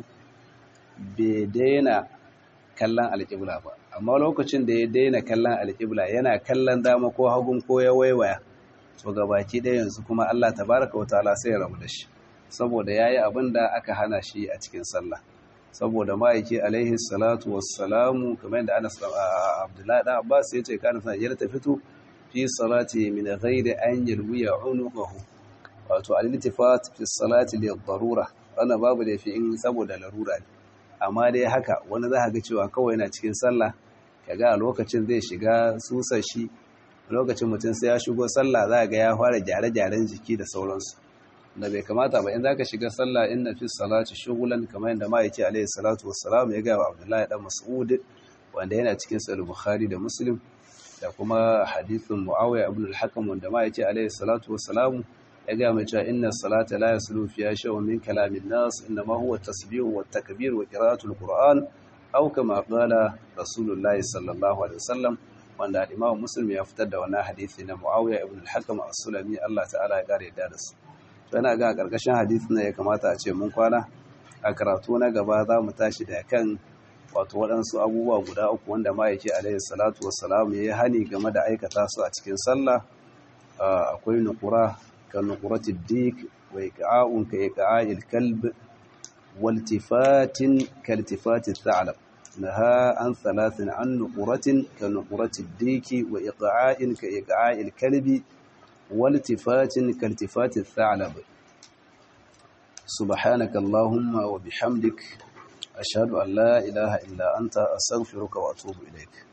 bai daina kallon alƙibla ba amma lokacin da ya daina kallon alƙibla yana kallon dama ko hagun ko ya waiwaya to gabaki ɗaya yanzu kuma Allah tabaraka wata'ala sai ya rabu da shi saboda yayi abin da aka hana shi a cikin sallah saboda ma'aiki alaihi salatu wassalamu kamar da Anas Abdullahi da Abbas yace kana sa ya fito fi salati min ghairi an yalwiya unuqahu wato al-iltifat fi salati li darura wannan babu da fi in saboda larura ne amma dai haka wani za ka ga cewa kawai yana cikin sallah kaga a lokacin zai shiga susar shi lokacin mutum sai ya shigo sallah za ga ya fara gyare-gyaren jiki da sauransu da bai kamata ba in zaka shiga sallah inna fi salati shughlan kamar yadda ma yake alaihi salatu wassalam ya ga wa Abdullahi dan Mas'ud wanda yana cikin sahih Bukhari da Muslim da kuma hadithin Muawiya ibn al-Hakam wanda ma yake alaihi salatu wassalam ya ga mai cewa inna salata la yaslu fiha shay'un min kalamin nas inma huwa tasbih wa takbir wa qira'atul qur'an aw kama qala rasulullahi sallallahu alaihi wasallam wanda al-Imam Muslim ya fitar da wannan hadisi na Muawiya ibn al-Hakam as-Sulami Allah ta'ala ya kare da su yana ga karkashin hadisi ne ya kamata a ce mun kwana a karatu na gaba za mu tashi da kan wato waɗansu abubuwa guda uku wanda ma yake alaihi salatu wassalam ya hani game da aikata su a cikin sallah akwai nuqura kan nuqurati dik wa iqa'un ka iqa'il kalb waltifatin kaltifati tha'lab نهى عن ثلاث عن نقرة كنقرة الديك وإقعاء كإقعاء الكلب والتفات كالتفات الثعلب. سبحانك اللهم وبحمدك أشهد أن لا إله إلا أنت أستغفرك وأتوب إليك.